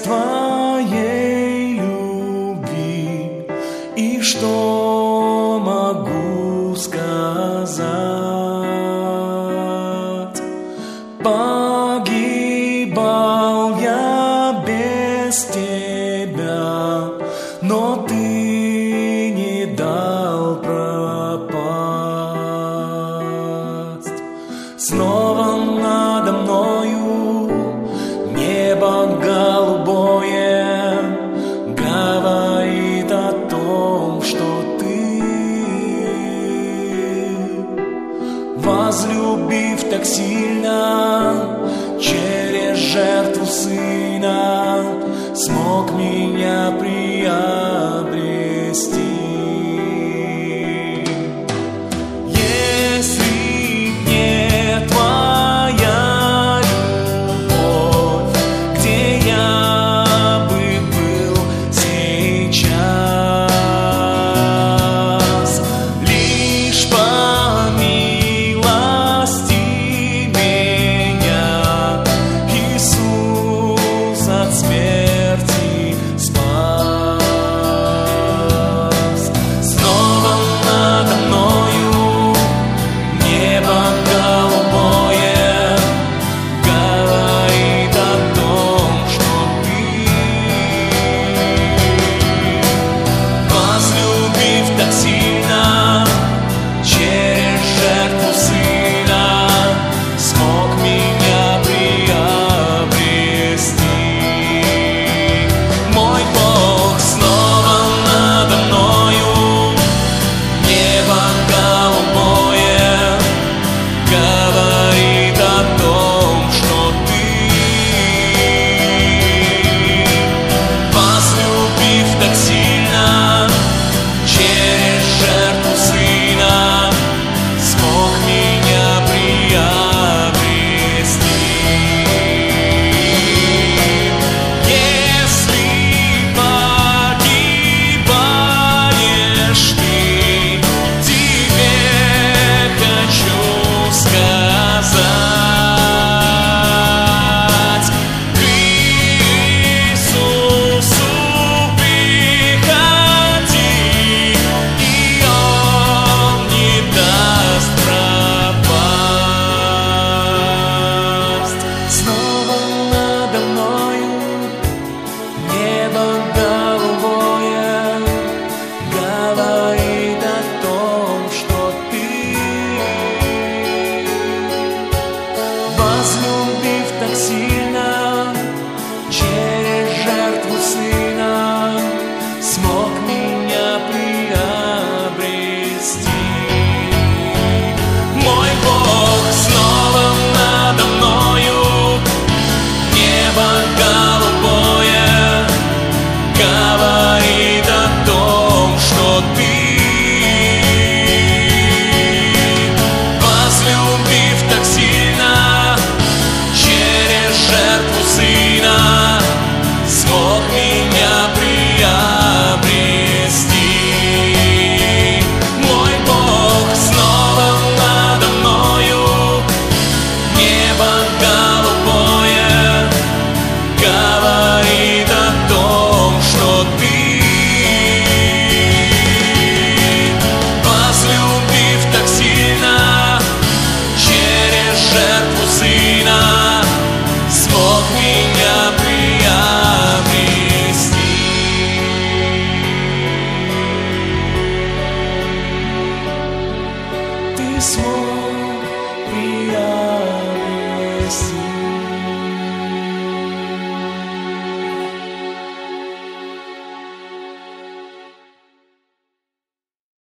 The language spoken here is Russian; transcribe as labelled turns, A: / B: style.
A: Твоей любви, и что могу сказать? Погибал я без Тебя, но Ты не дал пропасть. Снова надо мною небо голубое говорит о том, что Ты, возлюбив так сильно, через жертву Сына смог меня приобрести. Если не Твоя любовь, где я бы был сейчас? Лишь по милости меня Иисус от смерти спас. Снова надо мною небо голубое говорит о том, что Ты, возлюбив так сильно, через жертву Сына смог меня приобрести. Мой Бог, снова надо мною небо голубое говорит о том, что Ты, возлюбив так сильно, через жертву Сына смог меня приобрести. Если погибаешь ты, тебе хочу сказать: к Иисусу приходи, и Он не даст пропасть. Снова надо мною небо голубое говорит о том, что Ты, возлюбив так сильно, через жертву Сына смог меня приобрести. Мой Бог, снова надо мною небо голубое говорит о том, что Ты, возлюбив так сильно, через жертву Сына смог меня приобрести. Мой Бог, снова надо мною небо голубое говорит о том, что Ты, возлюбив так сильно, через жертву Сына смог меня приобрести. Ты смог приобрести.